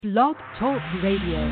Blog Talk Radio.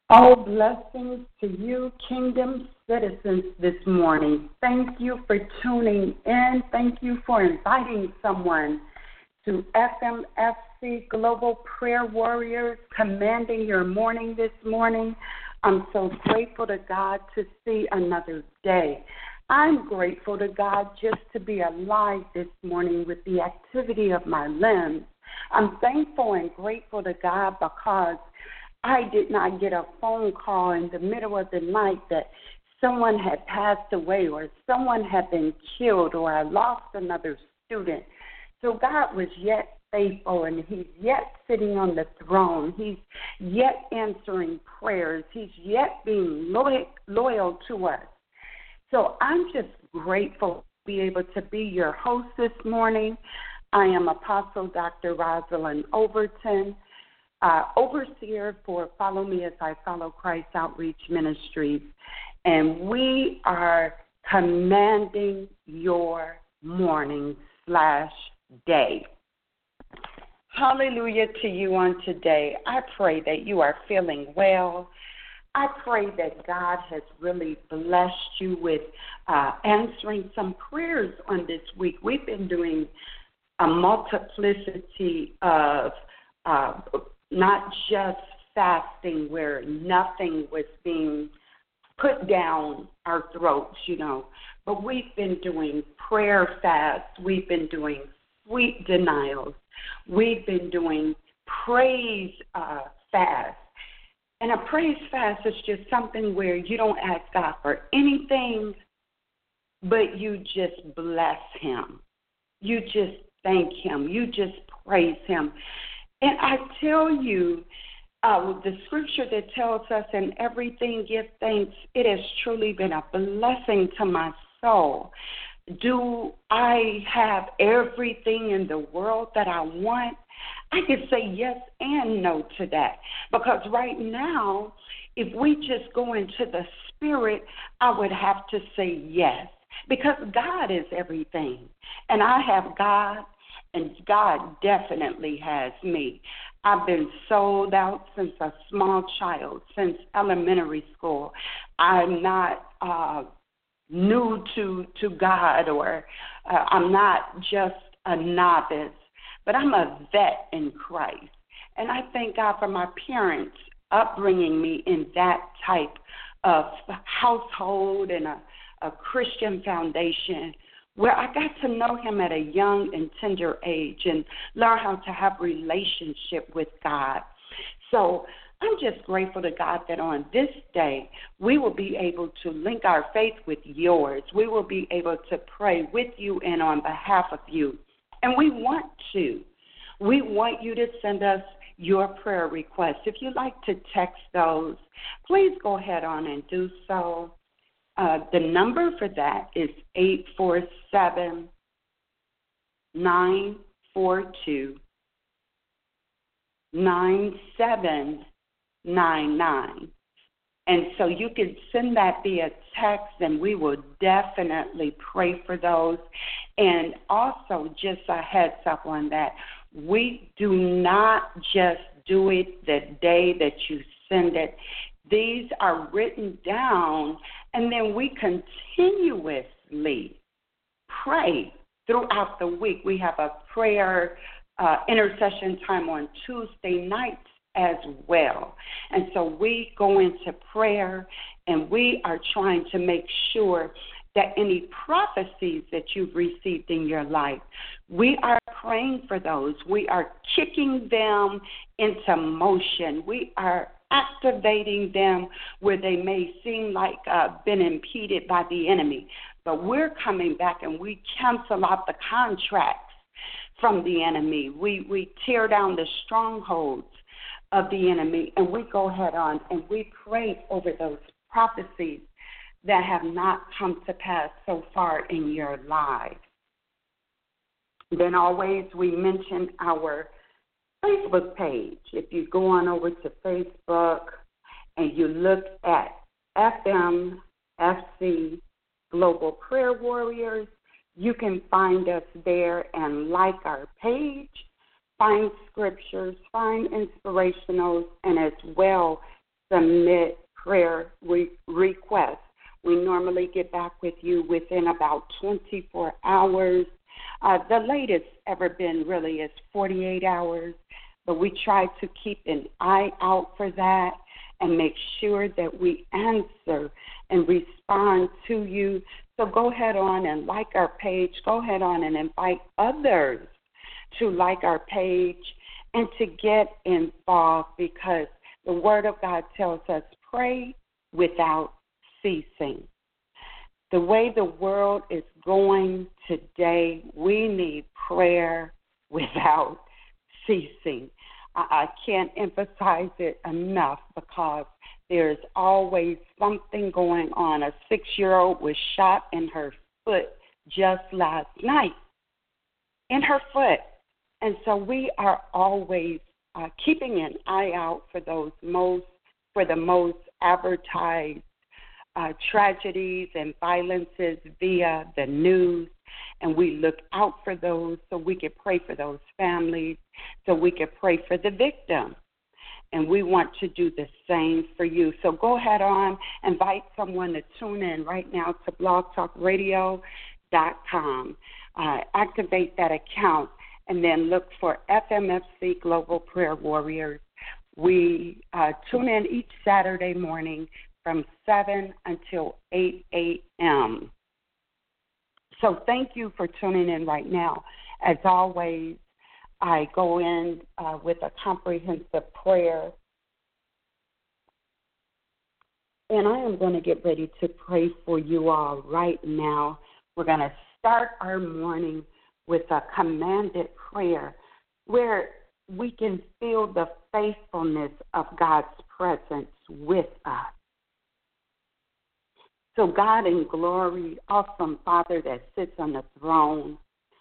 All blessings to you, kingdom citizens, this morning. Thank you for tuning in. Thank you for inviting someone to FMFC Global Prayer Warriors, commanding your morning this morning. I'm so grateful to God to see another day. I'm grateful to God just to be alive this morning with the activity of my limbs. I'm thankful and grateful to God because I did not get a phone call in the middle of the night that someone had passed away or someone had been killed or I lost another student. So God was yet faithful, and he's yet sitting on the throne. He's yet answering prayers. He's yet being loyal to us. So I'm just grateful to be able to be your host this morning. I am Apostle Dr. Rosalind Overton, overseer for Follow Me as I Follow Christ Outreach Ministries, and we are commanding your morning/day. Hallelujah to you on today. I pray that you are feeling well. I pray that God has really blessed you with answering some prayers on this week. We've been doing a multiplicity of not just fasting where nothing was being put down our throats, but we've been doing prayer fasts. We've been doing sweet denials. We've been doing praise fasts. And a praise fast is just something where you don't ask God for anything, but you just bless him. You just thank him. You just praise him. And I tell you, the scripture that tells us in everything give thanks, it has truly been a blessing to my soul. Do I have everything in the world that I want? I could say yes and no to that. Because right now, if we just go into the spirit, I would have to say yes. Because God is everything. And I have God, and God definitely has me. I've been sold out since a small child, since elementary school. I'm not new to God, or I'm not just a novice, but I'm a vet in Christ. And I thank God for my parents upbringing me in that type of household and a Christian foundation where I got to know him at a young and tender age and learn how to have relationship with God. So I'm just grateful to God that on this day we will be able to link our faith with yours. We will be able to pray with you and on behalf of you. And we want you to send us your prayer requests. If you'd like to text those, please go ahead on and do so. The number for that is 847-942-9799. And so you can send that via text, and we will definitely pray for those. And also, just a heads up on that, we do not just do it the day that you send it. These are written down, and then we continuously pray throughout the week. We have a prayer intercession time on Tuesday nights as well. And so we go into prayer, and we are trying to make sure that any prophecies that you've received in your life, we are praying for those. We are kicking them into motion. We are activating them where they may seem like been impeded by the enemy. But we're coming back, and we cancel out the contracts from the enemy. We tear down the strongholds of the enemy, and we go ahead on and we pray over those prophecies that have not come to pass so far in your lives. Then always we mention our Facebook page. If you go on over to Facebook and you look at FMFC Global Prayer Warriors, you can find us there and like our page, find scriptures, find inspirationals, and as well submit prayer requests. We normally get back with you within about 24 hours. The latest ever been really is 48 hours, but we try to keep an eye out for that and make sure that we answer and respond to you. So go ahead on and like our page. Go ahead on and invite others to like our page and to get involved, because the Word of God tells us pray without ceasing. The way the world is going today, we need prayer without ceasing. I can't emphasize it enough, because there's always something going on. A 6-year-old was shot in her foot just last night, in her foot. And so we are always keeping an eye out for the most advertised tragedies and violences via the news, and we look out for those so we can pray for those families, so we can pray for the victim. And we want to do the same for you. So go ahead on, invite someone to tune in right now to blogtalkradio.com. Activate that account and then look for FMFC Global Prayer Warriors. We tune in each Saturday morning from 7 until 8 a.m. So thank you for tuning in right now. As always, I go in with a comprehensive prayer. And I am going to get ready to pray for you all right now. We're going to start our morning with a commanded prayer where we can feel the faithfulness of God's presence with us. So God in glory, awesome Father that sits on the throne,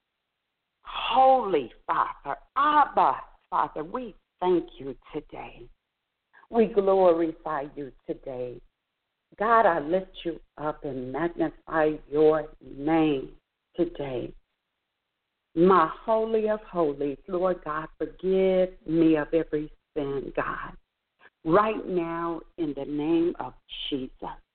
Holy Father, Abba, Father, we thank you today. We glorify you today. God, I lift you up and magnify your name today. My holy of holies, Lord God, forgive me of every sin, God, right now in the name of Jesus.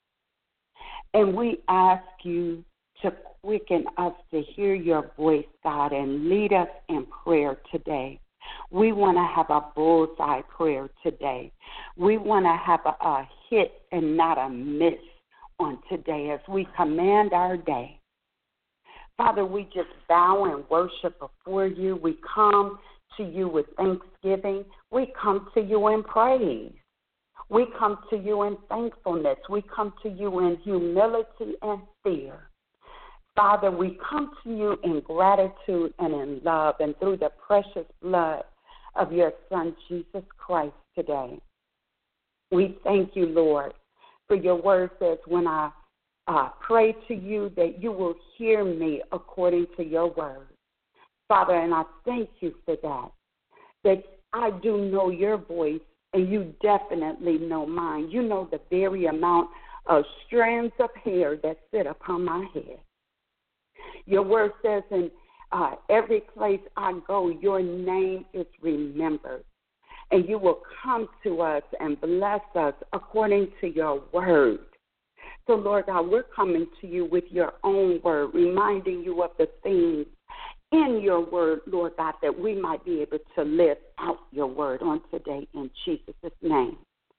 And we ask you to quicken us to hear your voice, God, and lead us in prayer today. We want to have a bullseye prayer today. We want to have a hit and not a miss on today as we command our day. Father, we just bow and worship before you. We come to you with thanksgiving. We come to you in praise. We come to you in thankfulness. We come to you in humility and fear. Father, we come to you in gratitude and in love, and through the precious blood of your Son, Jesus Christ, today. We thank you, Lord, for your word says when I pray to you that you will hear me according to your word. Father, and I thank you for that I do know your voice, and you definitely know mine. You know the very amount of strands of hair that sit upon my head. Your word says in every place I go, your name is remembered. And you will come to us and bless us according to your word. So, Lord God, we're coming to you with your own word, reminding you of the things in your word, Lord God, that we might be able to live out your word on today in Jesus' name.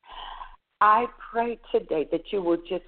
I pray today that you will just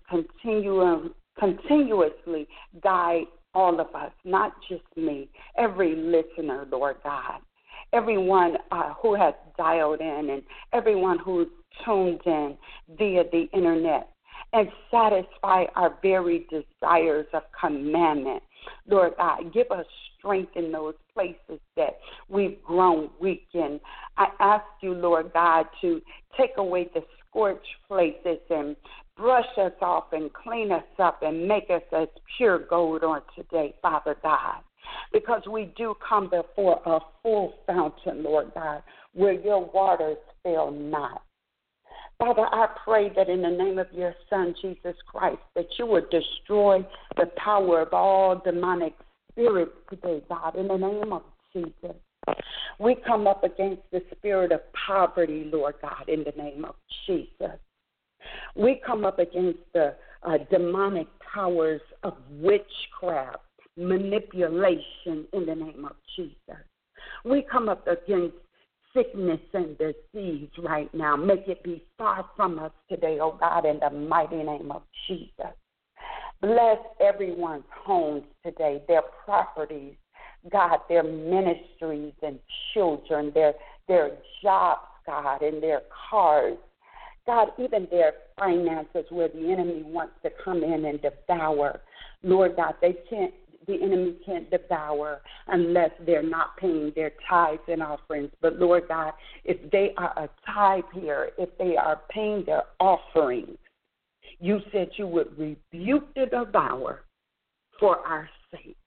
continuously guide all of us, not just me, every listener, Lord God, everyone who has dialed in and everyone who's tuned in via the internet, and satisfy our very desires of commandment. Lord God, give us strength in those places that we've grown weak in. I ask you, Lord God, to take away the scorched places and brush us off and clean us up and make us as pure gold on today, Father God, because we do come before a full fountain, Lord God, where your waters fail not. Father, I pray that in the name of your Son, Jesus Christ, that you would destroy the power of all demonic spirits today, God, in the name of Jesus. We come up against the spirit of poverty, Lord God, in the name of Jesus. We come up against the demonic powers of witchcraft, manipulation in the name of Jesus. We come up against sickness and disease right now. Make it be far from us today, oh God, in the mighty name of Jesus. Bless everyone's homes today, their properties, God, their ministries and children, their jobs, God, and their cars. God, even their finances where the enemy wants to come in and devour. Lord God, the enemy can't devour unless they're not paying their tithes and offerings. But Lord God, if they are a tithe here, if they are paying their offerings, you said you would rebuke the devourer for our sake.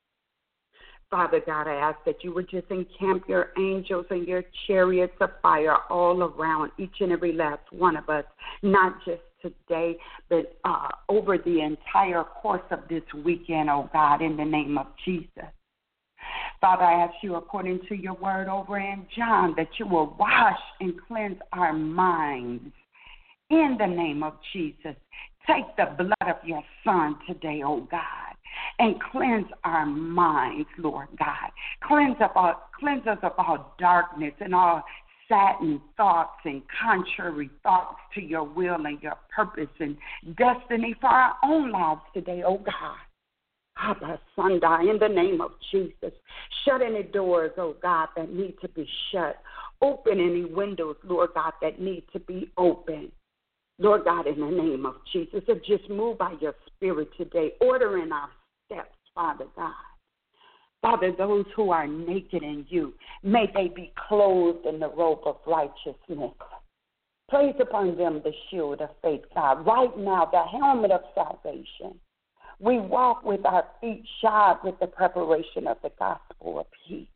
Father God, I ask that you would just encamp your angels and your chariots of fire all around each and every last one of us, not just today, but over the entire course of this weekend, oh God, in the name of Jesus. Father, I ask you, according to your word over in John, that you will wash and cleanse our minds in the name of Jesus. Take the blood of your Son today, oh God, and cleanse our minds, Lord God. Cleanse us of all darkness and all saddened thoughts and contrary thoughts to your will and your purpose and destiny for our own lives today, oh God. Abba, Sunday, in the name of Jesus. Shut any doors, oh God, that need to be shut. Open any windows, Lord God, that need to be open. Lord God, in the name of Jesus, and just move by your spirit today, ordering our steps, Father God. Father, those who are naked in you, may they be clothed in the robe of righteousness. Place upon them the shield of faith, God. Right now, the helmet of salvation. We walk with our feet shod with the preparation of the gospel of peace.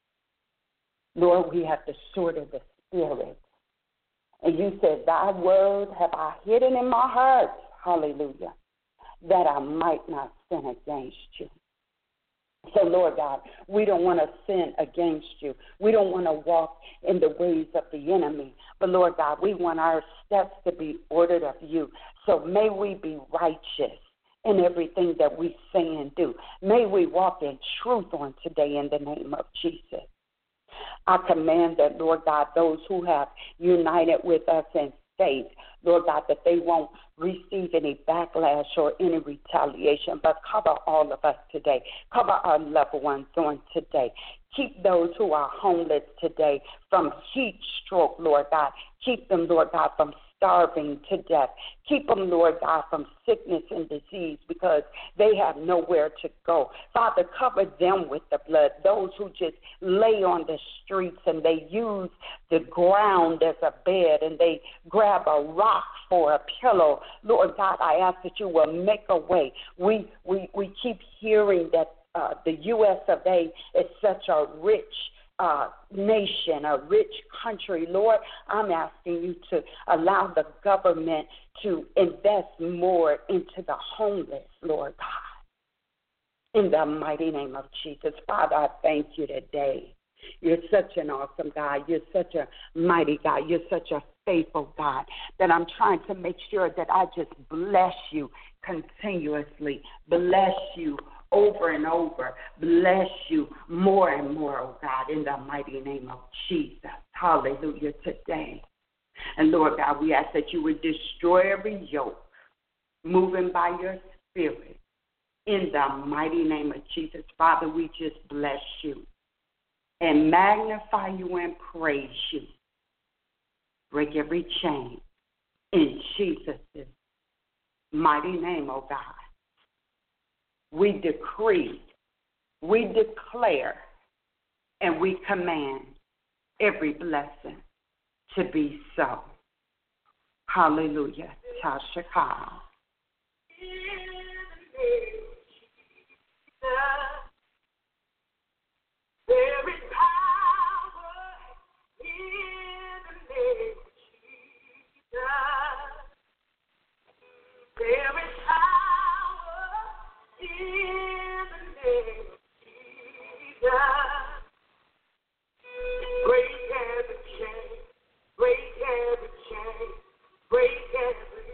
Lord, we have the sword of the Spirit. And you said, thy word have I hidden in my heart, hallelujah, that I might not sin against you. So, Lord God, we don't want to sin against you. We don't want to walk in the ways of the enemy. But, Lord God, we want our steps to be ordered of you. So may we be righteous in everything that we say and do. May we walk in truth on today in the name of Jesus. I command that, Lord God, those who have united with us in faith, Lord God, that they won't receive any backlash or any retaliation, but cover all of us today. Cover our loved ones on today. Keep those who are homeless today from heat stroke, Lord God. Keep them, Lord God, from starving to death. Keep them, Lord God, from sickness and disease because they have nowhere to go. Father, cover them with the blood. Those who just lay on the streets and they use the ground as a bed and they grab a rock for a pillow. Lord God, I ask that you will make a way. We keep hearing that the U.S. of A. is such a rich nation, a rich country. Lord, I'm asking you to allow the government to invest more into the homeless, Lord God. In the mighty name of Jesus, Father, I thank you today. You're such an awesome God. You're such a mighty God. You're such a faithful God that I'm trying to make sure that I just bless you continuously, bless you over and over, bless you more and more, oh God, in the mighty name of Jesus. Hallelujah today. And Lord God, we ask that you would destroy every yoke, moving by your spirit. In the mighty name of Jesus, Father, we just bless you and magnify you and praise you. Break every chain in Jesus' mighty name, oh God. We decree, we declare, and we command every blessing to be so. Hallelujah. Tasha Khan. There is power in the name of Jesus. There is power in the name of Jesus. Break every chain, break every chain, break every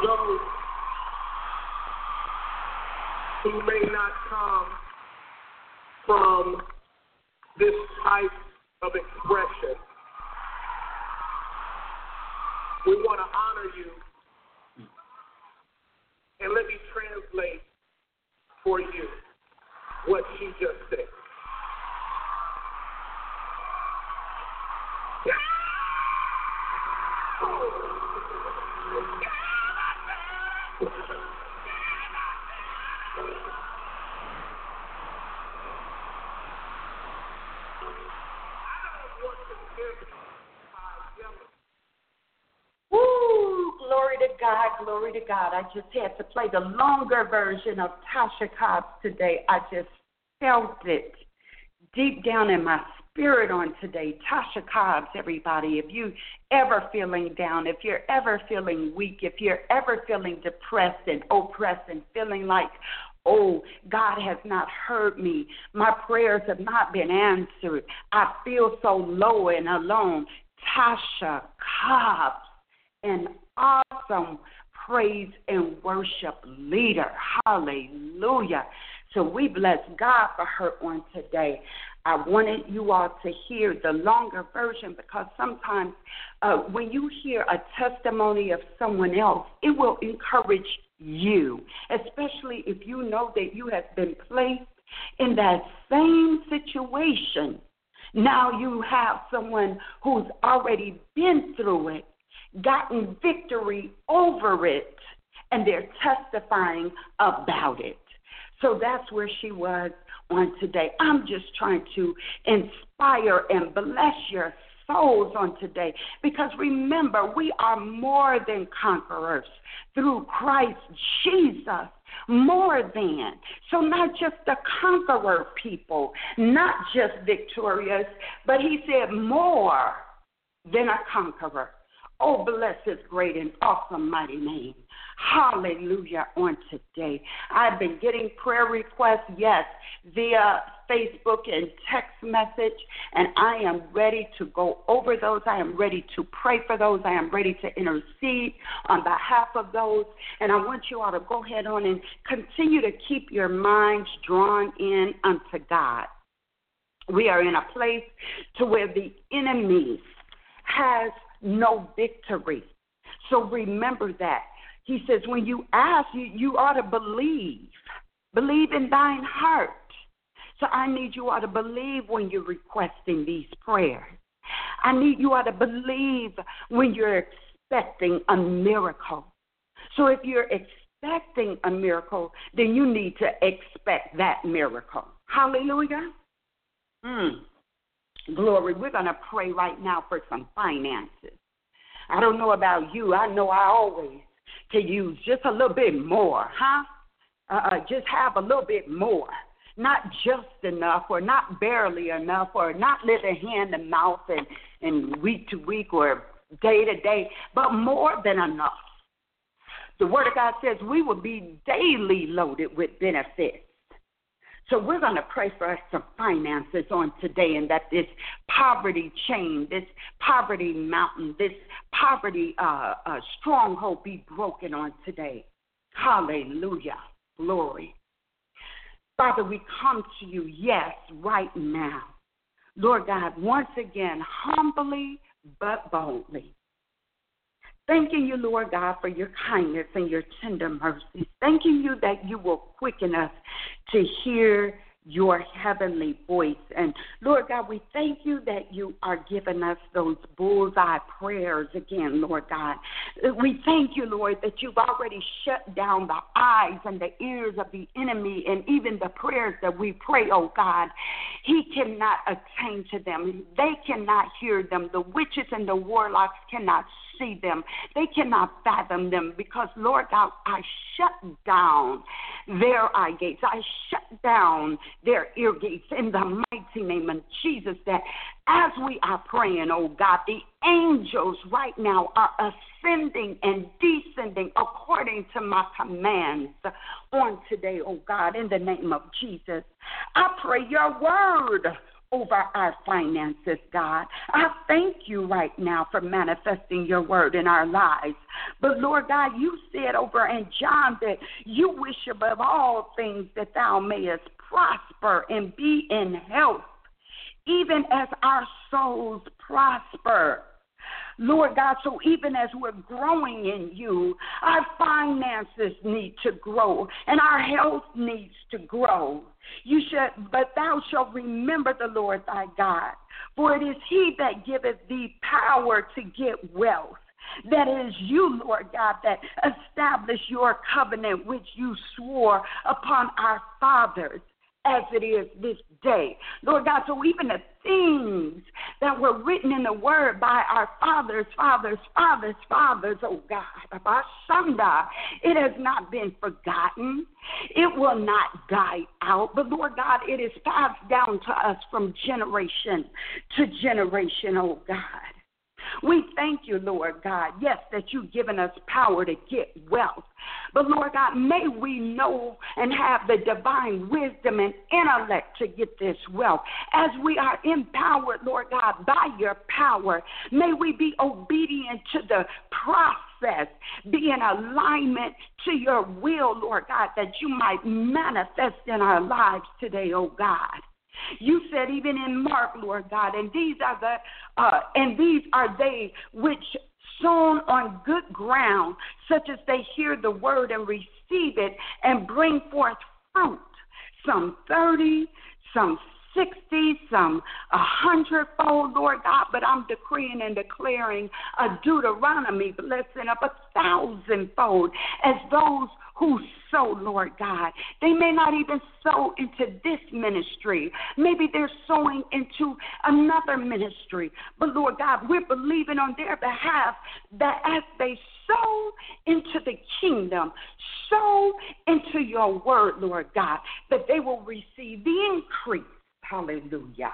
those who may not come from this type of expression, we want to honor you. And let me translate for you what she just said. Glory to God. I just had to play the longer version of Tasha Cobbs today. I just felt it deep down in my spirit on today. Tasha Cobbs, everybody, if you ever feeling down, if you're ever feeling weak, if you're ever feeling depressed and oppressed and feeling like, oh, God has not heard me, my prayers have not been answered, I feel so low and alone, Tasha Cobbs, an awesome praise and worship leader. Hallelujah. So we bless God for her on today. I wanted you all to hear the longer version because sometimes when you hear a testimony of someone else, it will encourage you, especially if you know that you have been placed in that same situation. Now you have someone who's already been through it, gotten victory over it, and they're testifying about it. So that's where she was on today. I'm just trying to inspire and bless your souls on today because remember, we are more than conquerors through Christ Jesus. More than. So not just the conqueror people, not just victorious, but he said more than a conqueror. Oh, bless his great and awesome mighty name. Hallelujah on today. I've been getting prayer requests, yes, via Facebook and text message, and I am ready to go over those. I am ready to pray for those. I am ready to intercede on behalf of those, and I want you all to go ahead on and continue to keep your minds drawn in unto God. We are in a place to where the enemy has no victory. So remember that. He says when you ask, you ought to believe. Believe in thine heart. So I need you all to believe when you're requesting these prayers. I need you all to believe when you're expecting a miracle. So if you're expecting a miracle, then you need to expect that miracle. Hallelujah. Glory. We're going to pray right now for some finances. I don't know about you. I know I always can use just a little bit more, just have a little bit more. Not just enough or not barely enough or not living hand to mouth and week to week or day to day, but more than enough. The Word of God says we will be daily loaded with benefits. So we're going to pray for some finances on today, and that this poverty chain, this poverty mountain, this poverty stronghold be broken on today. Hallelujah. Glory. Father, we come to you, yes, right now. Lord God, once again, humbly but boldly. Thanking you, Lord God, for your kindness and your tender mercies. Thanking you that you will quicken us to hear your heavenly voice. And Lord God, we thank you that you are giving us those bullseye prayers again, Lord God. We thank you, Lord, that you've already shut down the eyes and the ears of the enemy, and even the prayers that we pray, oh God, he cannot attain to them. They cannot hear them. The witches and the warlocks cannot see them. They cannot fathom them because, Lord God, I shut down their eye gates. I shut down their ear gates in the mighty name of Jesus, that as we are praying, oh God, the angels right now are ascending and descending according to my commands on today, oh God, in the name of Jesus. I pray your word over our finances, God. I thank you right now for manifesting your word in our lives. But, Lord God, you said over in John that you wish above all things that thou mayest prosper and be in health, even as our souls prosper. Lord God, so even as we're growing in you, our finances need to grow and our health needs to grow. But thou shalt remember the Lord thy God, for it is he that giveth thee power to get wealth. That is you, Lord God, that established your covenant which you swore upon our fathers, as it is this day. Lord God, so even the things that were written in the word by our fathers, oh God, it has not been forgotten. It will not die out. But Lord God, it is passed down to us from generation to generation, oh God. We thank you, Lord God, yes, that you've given us power to get wealth. But, Lord God, may we know and have the divine wisdom and intellect to get this wealth. As we are empowered, Lord God, by your power, may we be obedient to the process, be in alignment to your will, Lord God, that you might manifest in our lives today, oh God. You said even in Mark, Lord God, and these are they which sown on good ground, such as they hear the word and receive it and bring forth fruit, some 30, some 60, some 100-fold, Lord God, but I'm decreeing and declaring a Deuteronomy blessing of 1,000-fold as those who sow, Lord God. They may not even sow into this ministry. Maybe they're sowing into another ministry. But, Lord God, we're believing on their behalf that as they sow into the kingdom, sow into your word, Lord God, that they will receive the increase. Hallelujah.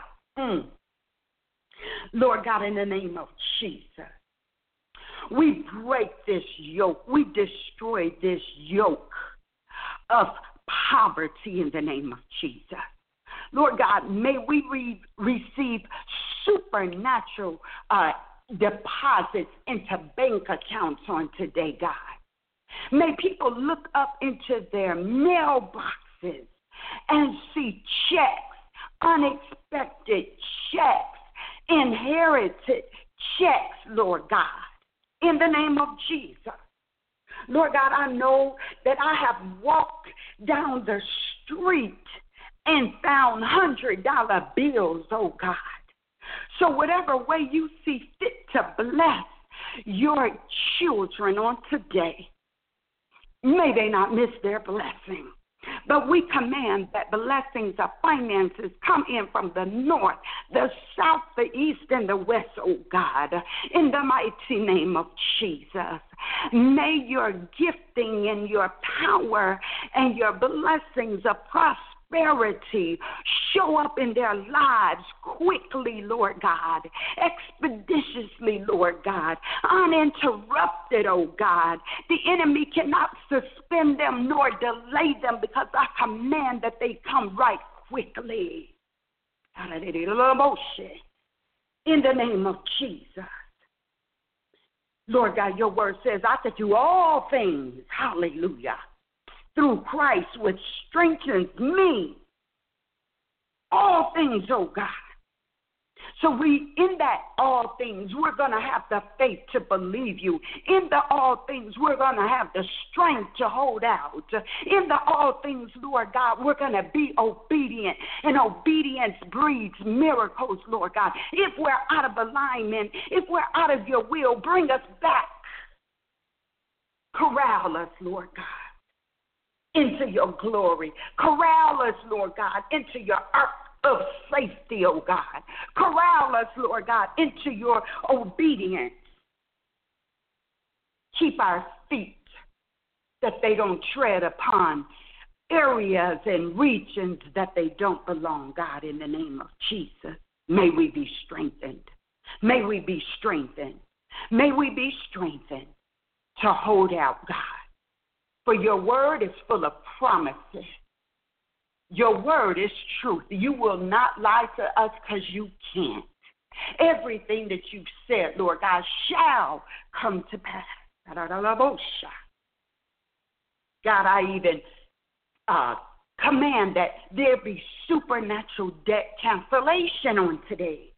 Lord God, in the name of Jesus, we break this yoke. We destroy this yoke of poverty in the name of Jesus. Lord God, may we receive supernatural deposits into bank accounts on today, God. May people look up into their mailboxes and see checks, unexpected checks, inherited checks, Lord God. In the name of Jesus. Lord God, I know that I have walked down the street and found $100 bills, oh God. So whatever way you see fit to bless your children on today, may they not miss their blessing. But we command that blessings of finances come in from the north, the south, the east, and the west, oh God, in the mighty name of Jesus. May your gifting and your power and your blessings of prosperity show up in their lives quickly, Lord God, expeditiously, Lord God, uninterrupted, oh God. The enemy cannot suspend them nor delay them because I command that they come right quickly. In the name of Jesus. Lord God, your word says I could do all things, hallelujah, through Christ which strengthens me. All things, oh God. So in that all things, we're going to have the faith to believe you. In the all things, we're going to have the strength to hold out. In the all things, Lord God, we're going to be obedient. And obedience breeds miracles, Lord God. If we're out of alignment, if we're out of your will, bring us back. Corral us, Lord God, into your glory. Corral us, Lord God, into your ark of safety, oh God. Corral us, Lord God, into your obedience. Keep our feet that they don't tread upon areas and regions that they don't belong, God, in the name of Jesus. May we be strengthened. May we be strengthened. May we be strengthened to hold out, God. For your word is full of promises. Your word is truth. You will not lie to us because you can't. Everything that you've said, Lord God, shall come to pass. God, I even command that there be supernatural debt cancellation on today.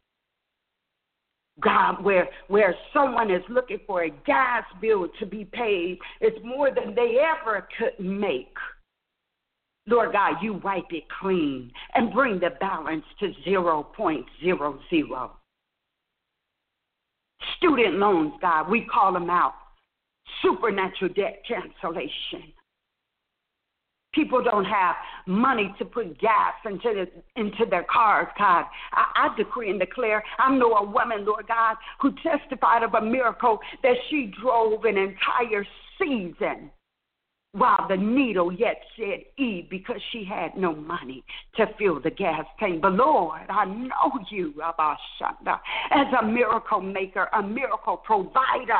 God, where someone is looking for a gas bill to be paid, it's more than they ever could make. Lord God, you wipe it clean and bring the balance to 0.00. Student loans, God, we call them out. Supernatural debt cancellation. People don't have money to put gas into their cars, God. I decree and declare, I know a woman, Lord God, who testified of a miracle that she drove an entire season while the needle yet said E because she had no money to fill the gas tank. But Lord, I know you, Abashanda, as a miracle maker, a miracle provider.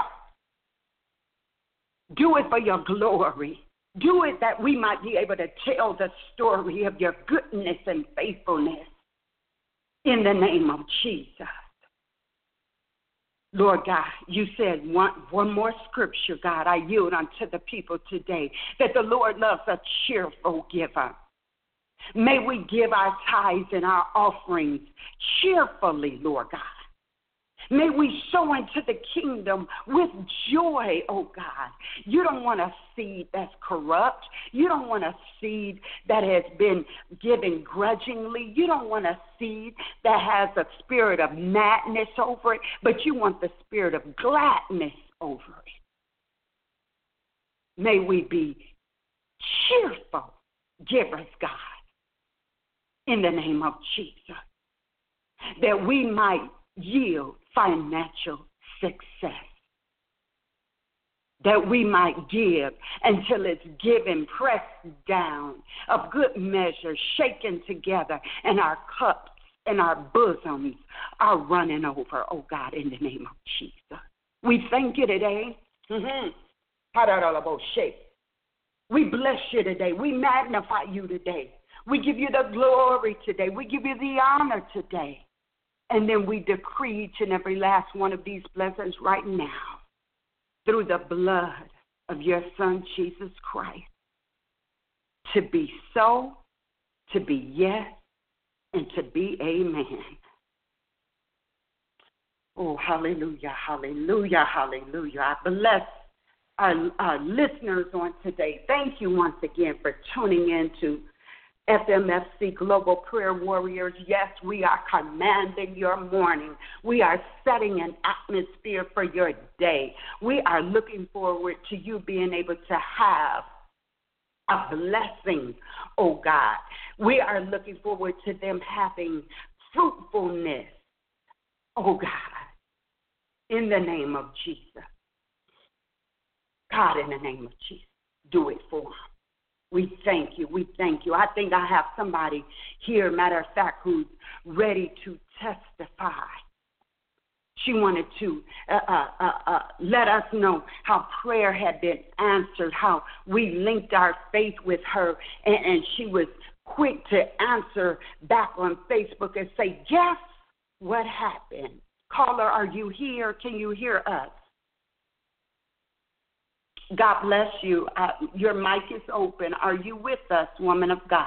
Do it for your glory. Do it that we might be able to tell the story of your goodness and faithfulness in the name of Jesus. Lord God, you said one more scripture, God, I yield unto the people today, that the Lord loves a cheerful giver. May we give our tithes and our offerings cheerfully, Lord God. May we sow into the kingdom with joy, oh God. You don't want a seed that's corrupt. You don't want a seed that has been given grudgingly. You don't want a seed that has a spirit of madness over it, but you want the spirit of gladness over it. May we be cheerful givers, God, in the name of Jesus, that we might yield financial success, that we might give until it's given, pressed down, of good measure, shaken together, and our cups and our bosoms are running over, oh God, in the name of Jesus. We thank you today. We bless you today. We magnify you today. We give you the glory today. We give you the honor today. And then we decree each and every last one of these blessings right now through the blood of your Son, Jesus Christ, to be so, to be yes, and to be amen. Oh, hallelujah, hallelujah, hallelujah. I bless our listeners on today. Thank you once again for tuning in to FMFC Global Prayer Warriors. Yes, we are commanding your morning. We are setting an atmosphere for your day. We are looking forward to you being able to have a blessing, oh God. We are looking forward to them having fruitfulness, oh God, in the name of Jesus. God, in the name of Jesus, do it for them. We thank you. We thank you. I think I have somebody here, matter of fact, who's ready to testify. She wanted to let us know how prayer had been answered, how we linked our faith with her, and she was quick to answer back on Facebook and say, guess what happened? Caller, are you here? Can you hear us? God bless you. Your mic is open. Are you with us, woman of God?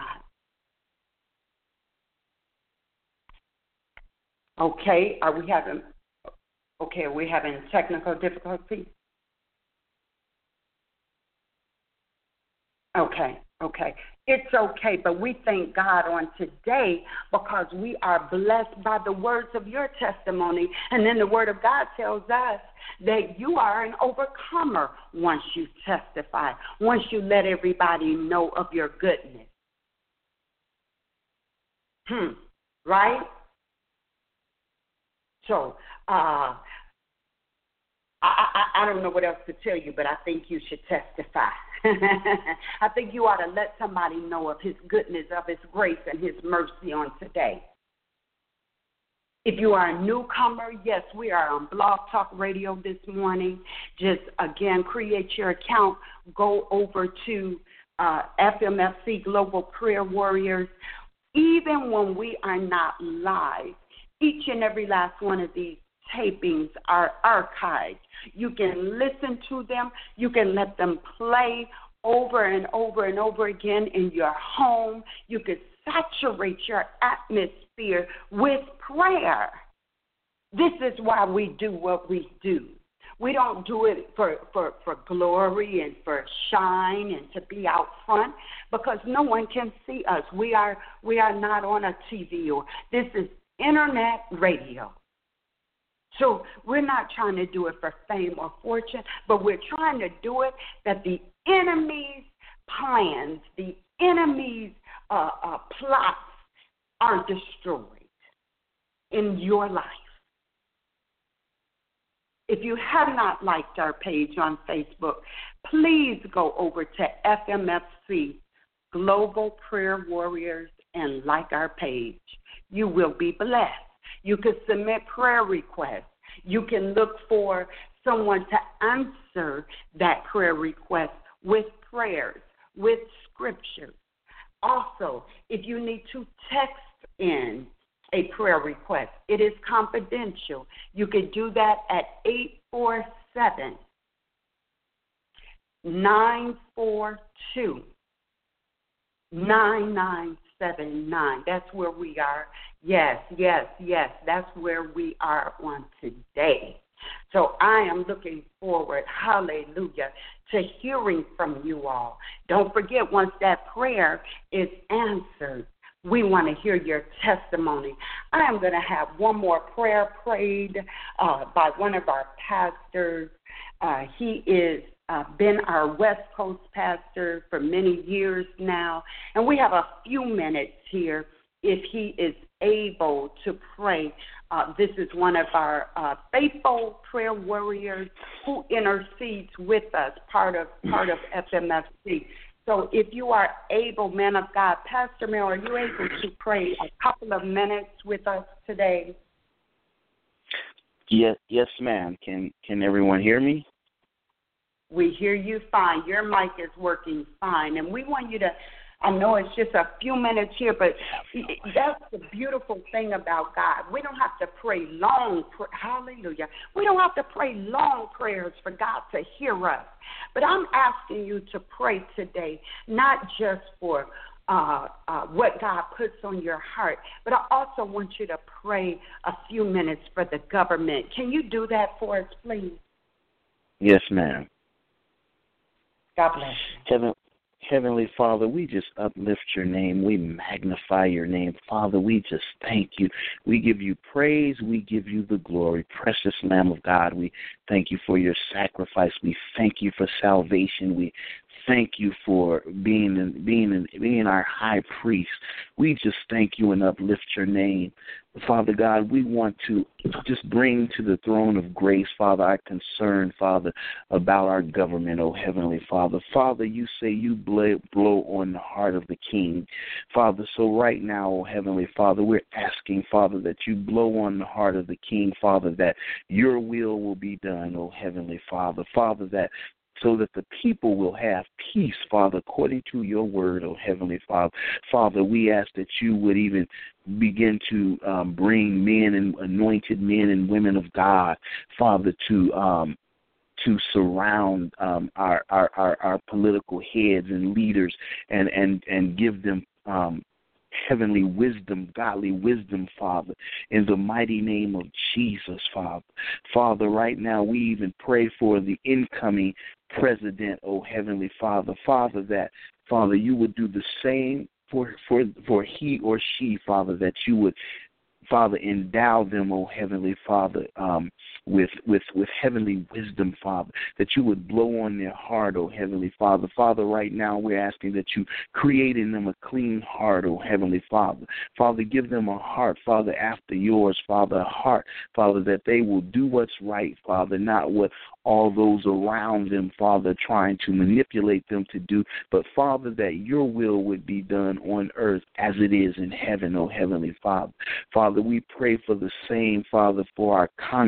Okay. Are we having technical difficulty? Okay. It's okay, but we thank God on today because we are blessed by the words of your testimony. And then the word of God tells us that you are an overcomer once you testify, once you let everybody know of your goodness. Right? So, I don't know what else to tell you, but I think you should testify. I think you ought to let somebody know of his goodness, of his grace, and his mercy on today. If you are a newcomer, yes, we are on Blog Talk Radio this morning. Just, again, create your account. Go over to FMFC Global Prayer Warriors, even when we are not live, each and every last one of these tapings are archived. You can listen to them. You can let them play over and over and over again in your home. You can saturate your atmosphere with prayer. This is why we do what we do. We don't do it for glory and for shine and to be out front, because no one can see us. We are not on a TV, or this is internet radio. So we're not trying to do it for fame or fortune, but we're trying to do it that the enemy's plans, the enemy's plots are destroyed in your life. If you have not liked our page on Facebook, please go over to FMFC Global Prayer Warriors and like our page. You will be blessed. You can submit prayer requests. You can look for someone to answer that prayer request with prayers, with scriptures. Also, if you need to text in a prayer request, it is confidential. You can do that at 847-942-9979. That's where we are. Yes, that's where we are on today. So I am looking forward, hallelujah, to hearing from you all. Don't forget, once that prayer is answered, we want to hear your testimony. I am going to have one more prayer prayed by one of our pastors. He is been our West Coast pastor for many years now, and we have a few minutes here if he is able to pray. This is one of our faithful prayer warriors who intercedes with us, part of FMFC. So if you are able, man of God, Pastor Mel, are you able to pray a couple of minutes with us today? Yes, ma'am. Can everyone hear me? We hear you fine. Your mic is working fine. And we want you to, I know it's just a few minutes here, but that's the beautiful thing about God. We don't have to pray long, hallelujah. We don't have to pray long prayers for God to hear us. But I'm asking you to pray today, not just for what God puts on your heart, but I also want you to pray a few minutes for the government. Can you do that for us, please? Yes, ma'am. God bless you. Heavenly Father, we just uplift your name. We magnify your name. Father, we just thank you. We give you praise. We give you the glory. Precious Lamb of God, we thank you for your sacrifice. We thank you for salvation. We thank you for being our high priest. We just thank you and uplift your name. Father God, we want to just bring to the throne of grace, Father, our concern, Father, about our government, oh Heavenly Father. Father, you say you blow on the heart of the king. Father, so right now, oh Heavenly Father, we're asking, Father, that you blow on the heart of the king, Father, that your will be done, oh Heavenly Father. Father, that so that the people will have peace, Father, according to your word, oh Heavenly Father. Father, we ask that you would even begin to bring men and anointed men and women of God, Father, to surround our political heads and leaders and give them heavenly wisdom, godly wisdom, Father, in the mighty name of Jesus, Father. Father, right now we even pray for the incoming president, oh Heavenly Father. Father, that, Father, you would do the same for he or she, Father, that you would, Father, endow them, oh Heavenly Father, with heavenly wisdom, Father, that you would blow on their heart, oh Heavenly Father. Father, right now we're asking that you create in them a clean heart, oh Heavenly Father. Father, give them a heart, Father, after yours, Father, a heart, Father, that they will do what's right, Father, not what all those around them, Father, trying to manipulate them to do, but Father, that your will would be done on earth as it is in heaven, oh Heavenly Father. Father, we pray for the same, Father, for our Congress, Father.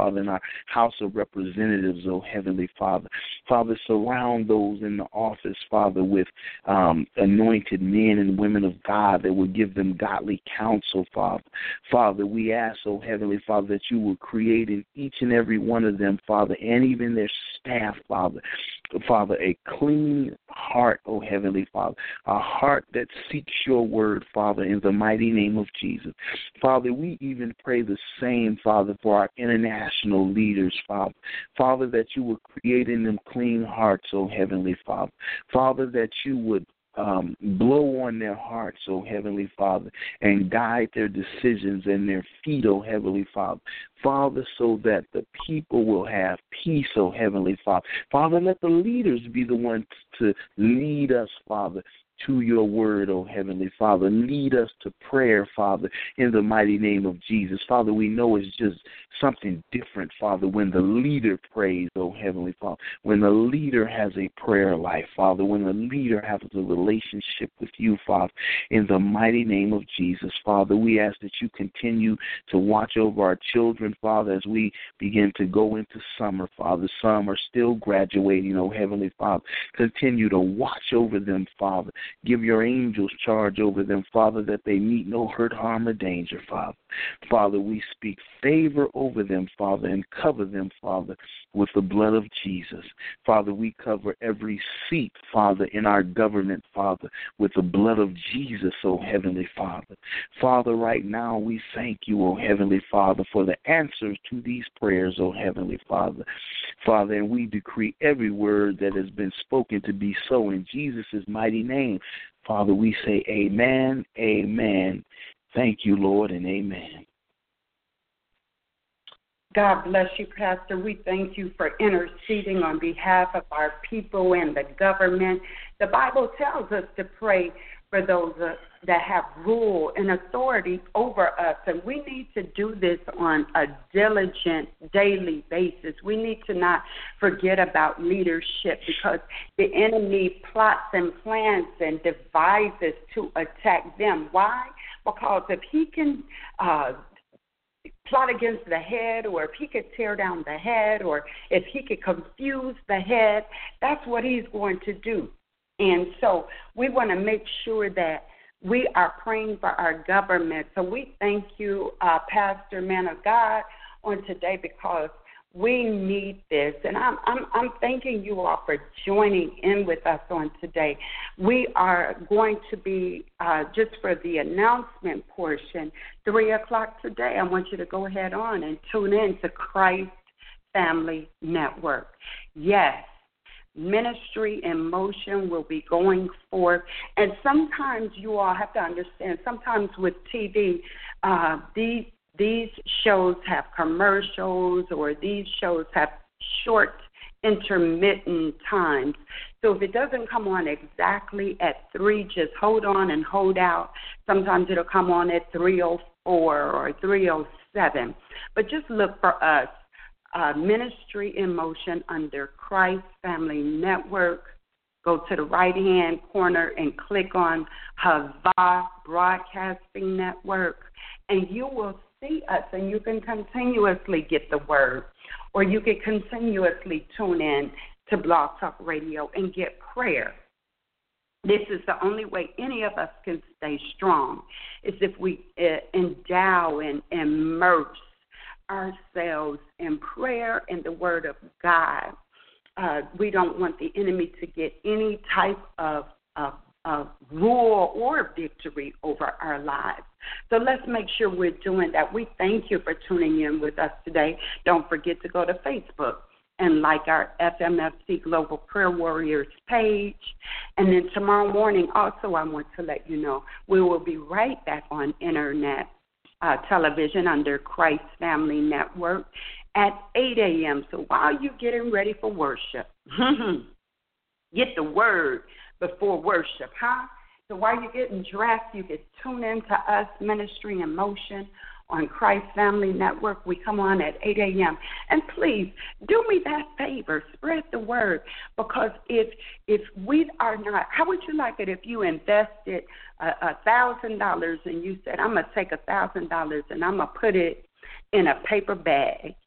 Father, in our House of Representatives, oh Heavenly Father. Father, surround those in the office, Father, with anointed men and women of God that will give them godly counsel, Father. Father, we ask, oh Heavenly Father, that you will create in each and every one of them, Father, and even their staff, Father, a clean heart, oh Heavenly Father, a heart that seeks your word, Father, in the mighty name of Jesus. Father, we even pray the same, Father, for our international leaders, Father. Father, that you would create in them clean hearts, oh Heavenly Father. Father, that you would blow on their hearts, oh Heavenly Father, and guide their decisions and their feet, oh Heavenly Father. Father, so that the people will have peace, oh Heavenly Father. Father, let the leaders be the ones to lead us, Father, to your word, oh Heavenly Father. Lead us to prayer, Father, in the mighty name of Jesus. Father, we know it's just something different, Father, when the leader prays, oh Heavenly Father, when the leader has a prayer life, Father, when the leader has a relationship with you, Father, in the mighty name of Jesus. Father, we ask that you continue to watch over our children, Father, as we begin to go into summer, Father. Some are still graduating, oh Heavenly Father. Continue to watch over them, Father. Give your angels charge over them, Father, that they meet no hurt, harm, or danger, Father. Father, we speak favor over them, Father, and cover them, Father, with the blood of Jesus. Father, we cover every seat, Father, in our government, Father, with the blood of Jesus, oh Heavenly Father. Father, right now we thank you, oh Heavenly Father, for the answers to these prayers, oh Heavenly Father. Father, and we decree every word that has been spoken to be so in Jesus' mighty name. Father, we say amen, amen. Thank you, Lord, and amen. God bless you, Pastor. We thank you for interceding on behalf of our people and the government. The Bible tells us to pray for those that have rule and authority over us, and we need to do this on a diligent daily basis. We need to not forget about leadership, because the enemy plots and plans and devises to attack them. Why? Because if he can plot against the head, or if he could tear down the head, or if he could confuse the head, that's what he's going to do. And so we want to make sure that we are praying for our government. So we thank you, Pastor, man of God, on today, because we need this. And I'm thanking you all for joining in with us on today. We are going to be, just for the announcement portion, 3 o'clock today. I want you to go ahead on and tune in to Christ Family Network. Yes. Ministry in Motion will be going forth. And sometimes you all have to understand, sometimes with TV, these shows have commercials, or these shows have short, intermittent times. So if it doesn't come on exactly at 3, just hold on and hold out. Sometimes it'll come on at 3:04 or 3:07. But just look for us. Ministry in Motion under Christ Family Network. Go to the right-hand corner and click on Hava Broadcasting Network, and you will see us, and you can continuously get the word, or you can continuously tune in to Blog Talk Radio and get prayer. This is the only way any of us can stay strong, is if we endow and immerse ourselves in prayer and the Word of God. We don't want the enemy to get any type of rule or victory over our lives. So let's make sure we're doing that. We thank you for tuning in with us today. Don't forget to go to Facebook and like our FMFC Global Prayer Warriors page. And then tomorrow morning, also, I want to let you know, we will be right back on internet television under Christ Family Network at 8 a.m. So while you're getting ready for worship, get the word before worship, huh? So while you're getting dressed, you can tune in to us, Ministry in Motion, on Christ Family Network. We come on at 8 a.m. And please, do me that favor, spread the word, because if we are not, how would you like it if you invested $1,000 and you said, I'm going to take $1,000 and I'm going to put it in a paper bag,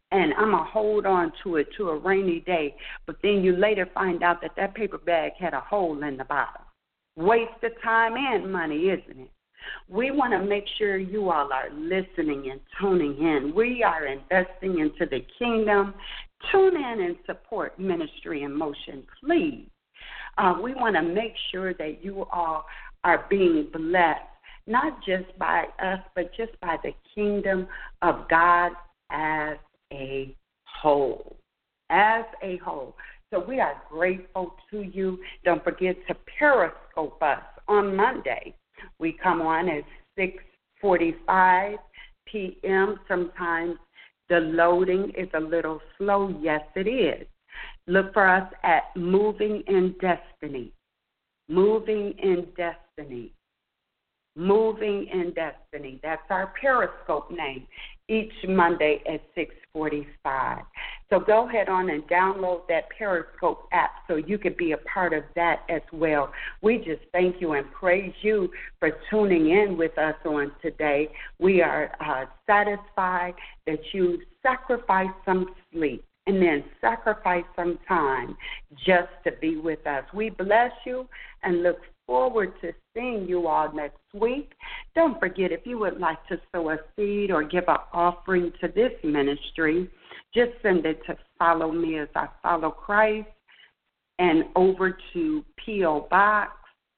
and I'm going to hold on to it to a rainy day, but then you later find out that that paper bag had a hole in the bottom. Waste of time and money, isn't it? We want to make sure you all are listening and tuning in. We are investing into the kingdom. Tune in and support Ministry in Motion, please. We want to make sure that you all are being blessed, not just by us, but just by the kingdom of God as a whole. As a whole. So we are grateful to you. Don't forget to Periscope us on Monday. We come on at 6:45 p.m. Sometimes the loading is a little slow. Yes, it is. Look for us at Moving in Destiny. Moving in Destiny. Moving in Destiny. That's our Periscope name. Each Monday at 6:45. So go ahead on and download that Periscope app so you can be a part of that as well. We just thank you and praise you for tuning in with us on today. We are satisfied that you sacrificed some sleep and then sacrifice some time just to be with us. We bless you and look forward to seeing you all next week. Don't forget, if you would like to sow a seed or give an offering to this ministry, just send it to Follow Me As I Follow Christ and over to P.O. Box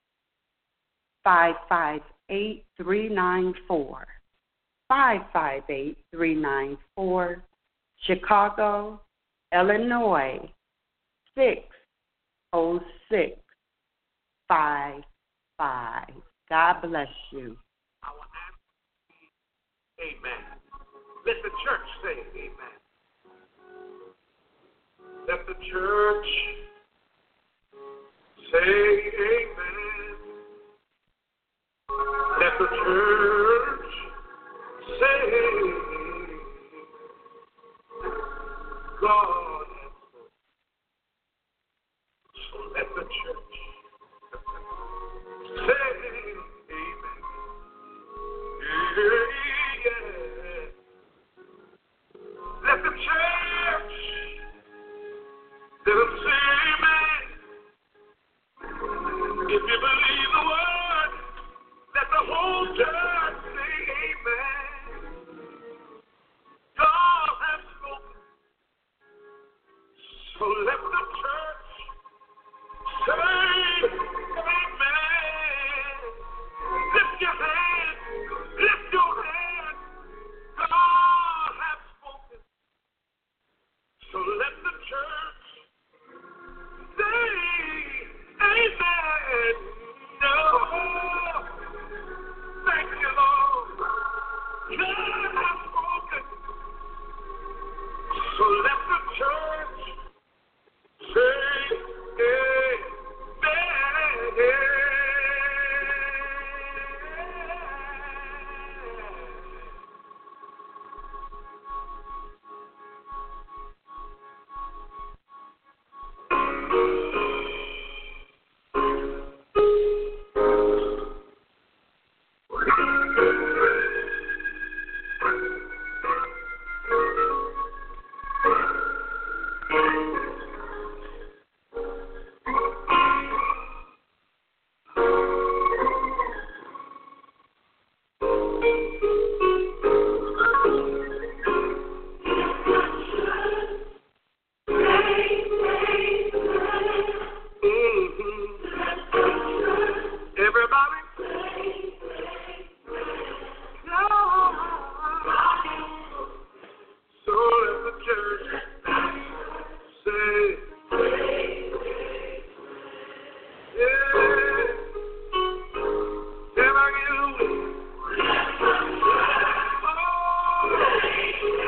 558394. 558394, Chicago, Illinois, 60655. God bless you. Our answer is amen. Let the church say amen. Let the church say amen. Let the church say God has spoken. So let the church say amen. Yeah. Let the church say amen. If you believe the word, let the whole church say amen. God has spoken. So let the church say amen. Lift your hand. Lift your hand. God has spoken. So let the church say amen. No. Thank you, Lord. God has spoken. So let the church say amen.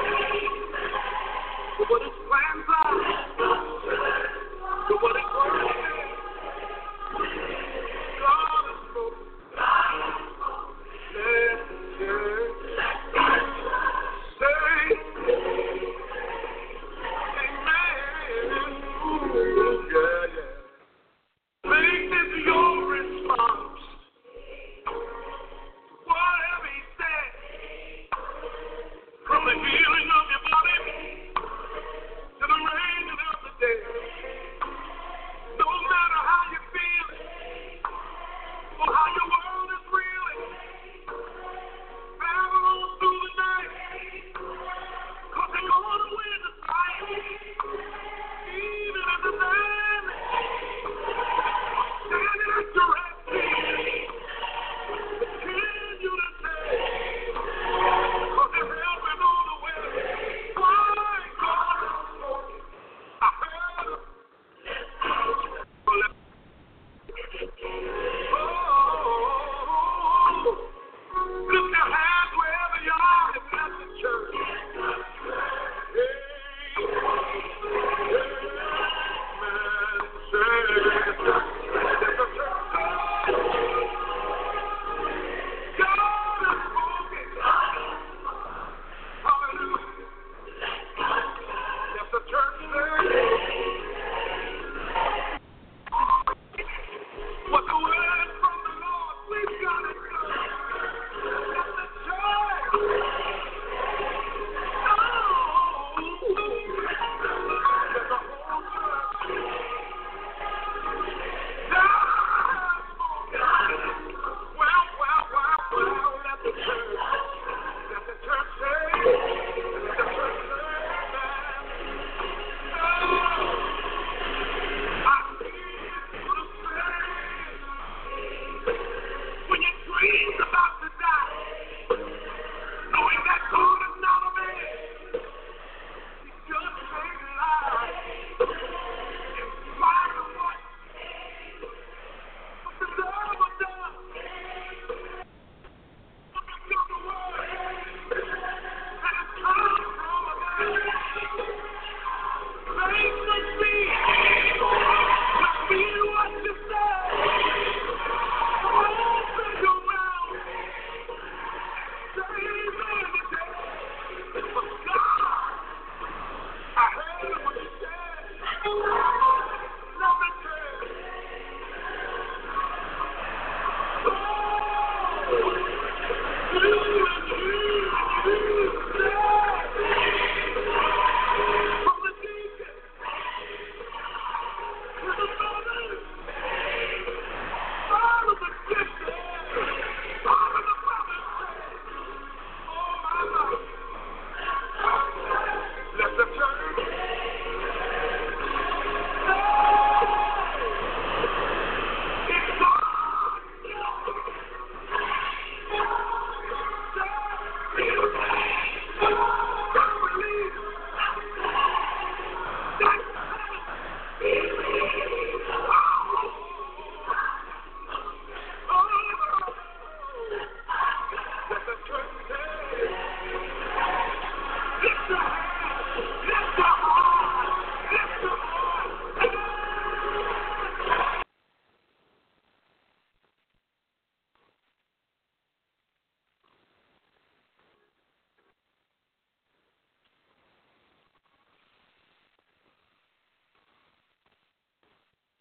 What his plans are, to what his word